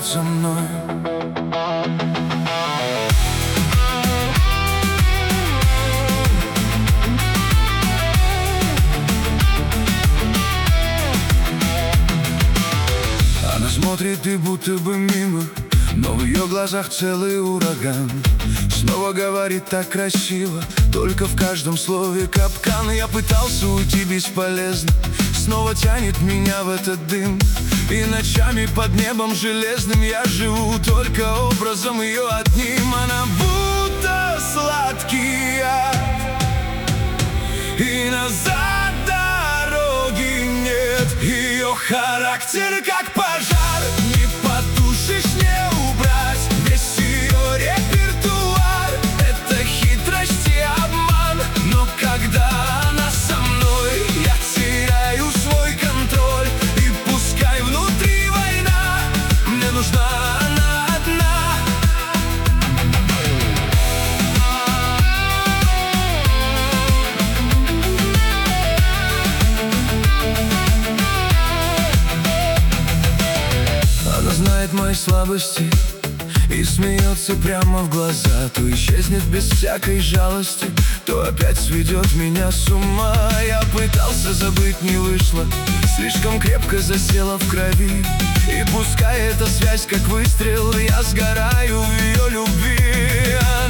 за мной. Она смотрит и будто бы мимо, но в ее глазах целый ураган. Снова говорит так красиво, только в каждом слове капкан. Я пытался уйти бесполезно, снова тянет меня в этот дым. И ночами под небом железным я живу только образом ее одним. Она будто сладкий яд, и назад дороги нет. Ее характер как пожар, не потушишь, не убрать. Весь ее репертуар — это хитрость и обман. Но когда она со мной, я теряю свой контроль. И пускай внутри война, мне нужна она одна. Она знает мои слабости и смеется прямо в глаза. То исчезнет без всякой жалости, то опять сведет меня с ума. Я пытался забыть, не вышло, слишком крепко засела в крови. И пускай эта связь как выстрел, я сгораю в ее любви.